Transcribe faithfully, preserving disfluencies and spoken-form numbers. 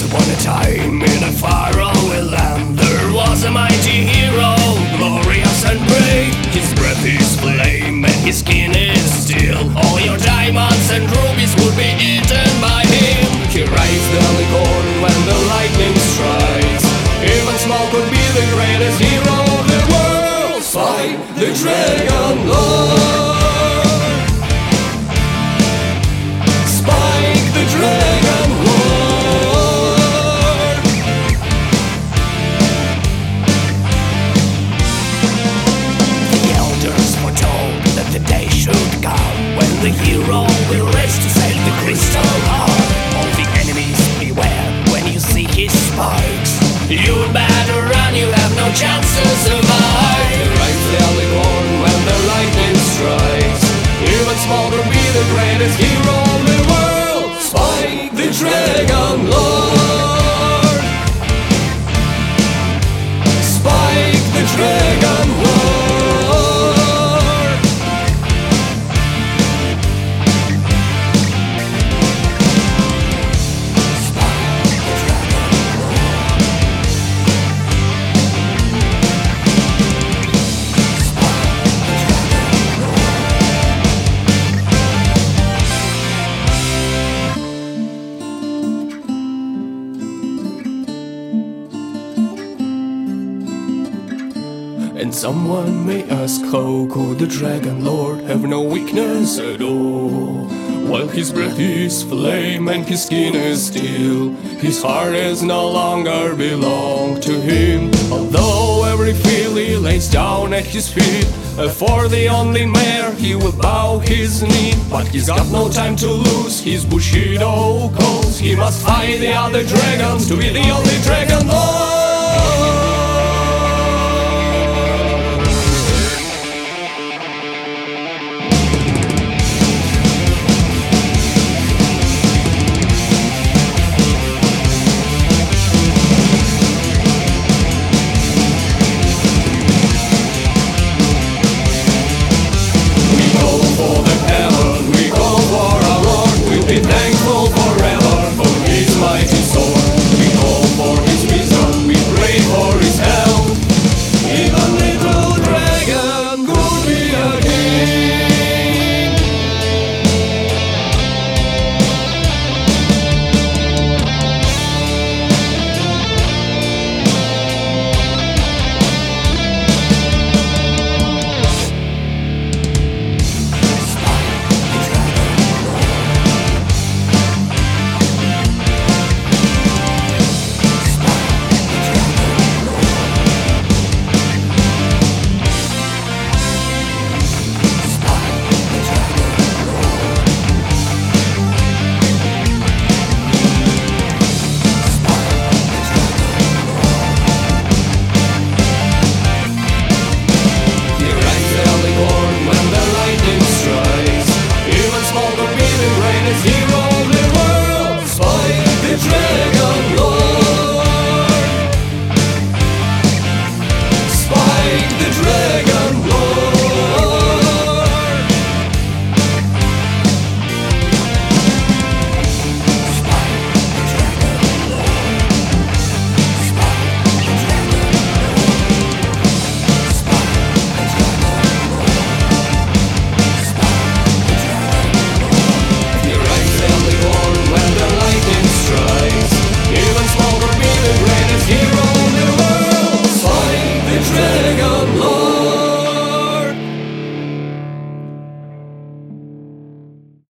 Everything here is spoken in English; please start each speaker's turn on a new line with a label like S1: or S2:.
S1: upon a time in a faraway land there was a mighty hero, glorious and brave. His breath is flame and his skin is steel. All your diamonds and rubies would be eaten by him. He raised the licorn when the lightning strikes. Even small could be the greatest hero of the world. Fight the Dragon Lord. Spike the Dragon Lord. The elders foretold that the day should come when the hero will race to sail the crystal heart. All the enemies beware when you see his spikes. You'd better run, you have no chance to survive. He rides the alicorn when the lightning strikes. Even small could be the greatest hero of the world. Spike the Dragon Lord. Spike the Dragon Lord. And someone may ask, how could the Dragon Lord have no weakness at all? While his breath is flame and his skin is steel, his heart is no longer belong to him. Although every filly lays down at his feet, for the only mare he will bow his knee. But he's got no time to lose, his Bushido calls. He must fight the other dragons to be the only Dragon Lord.